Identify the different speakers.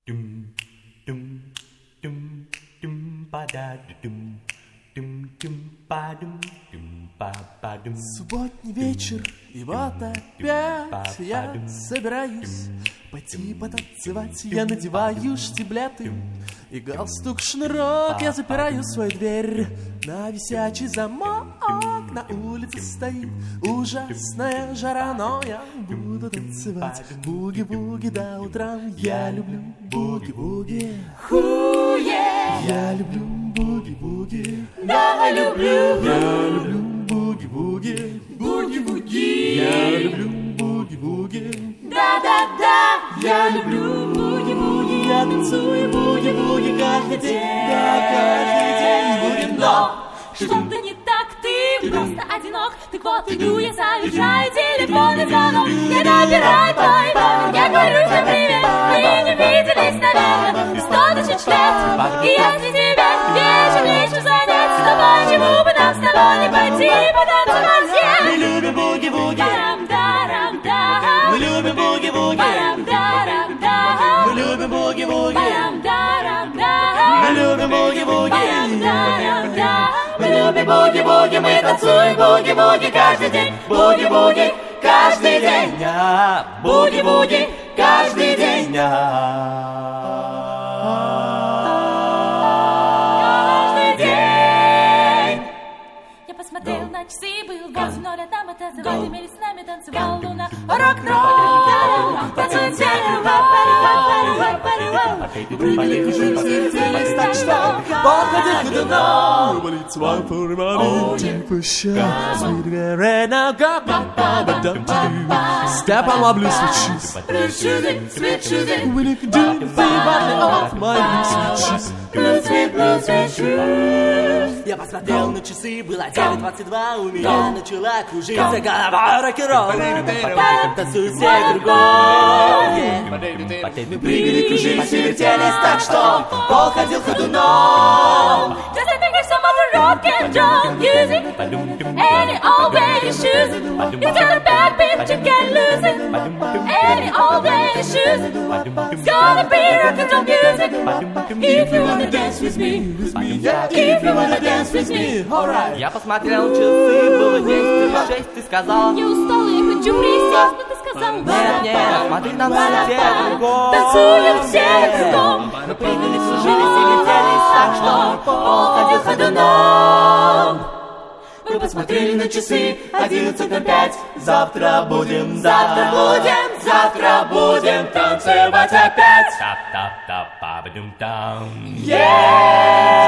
Speaker 1: Субботний вечер, и вот опять я собираюсь пойти потанцевать. Я надеваю штиблеты и галстук, шнурок. Я запираю свою дверь на висячий замок. На улице стоит ужасная жара, но я буду танцевать буги-буги до утра. Я люблю буги-буги. Я люблю буги-буги.
Speaker 2: Да, люблю.
Speaker 1: Я люблю буги-буги.
Speaker 2: Буги-буги.
Speaker 1: Я люблю буги-буги.
Speaker 2: Да-да-да.
Speaker 1: Я люблю буги-буги. Я танцую буги-буги каждый день. Да, каждый день будет.
Speaker 2: Но что-то не так, ты просто одинок. Так вот иду, я заезжаю, телефонный звонок. Я набираю твой номер, я говорю тебе привет. Мы не виделись, наверное, 100 тысяч лет. И если тебе вечер заняться, то почему бы нам с тобой не пойти потанцевать?
Speaker 1: Мы любим буги-буги. Мы любим буги-буги. Мы любим буги-буги. Мы любим буги-буги. Мы любим буги-буги. Мы танцуем буги-буги каждый день. Буги-буги каждый день. Буги-буги каждый день.
Speaker 2: Смотрел на часы, был 8:00, а там это заводили, с нами танцевал луна. Рок-н-ролл, танцует север,
Speaker 1: Прыгали, так что походи ходуном. Step on my blue sweet shoes. When you can do the body off my blue sweet shoes. Я посмотрел на часы, было 9:22. У меня начала кружиться голова. Рок-н-ролл, танцуют все кругом. Мы прыгали, кружились и вертелись так, что пол ходил ходуном.
Speaker 2: Just I think it's some other rock and roll music. Any old way you choose it. You got a bad beat, you can't lose it. Any old way you choose it. It's gonna be rock and roll music. If you wanna dance with me, if you wanna dance with me, alright.
Speaker 1: Я посмотрел часы, было 10:06, ты сказал.
Speaker 2: Не устал, я хочу присесть, но ты сказал.
Speaker 1: Нет, смотри, танцуют все кругом.
Speaker 2: Танцуют все кругом.
Speaker 1: Мы прыгали, кружились и летелись так, что пол ходил ходуном. Мы посмотрели на часы, 11:05. Завтра будем танцевать опять.
Speaker 3: Tap tap tap ba ba dum dum.
Speaker 1: Yeah!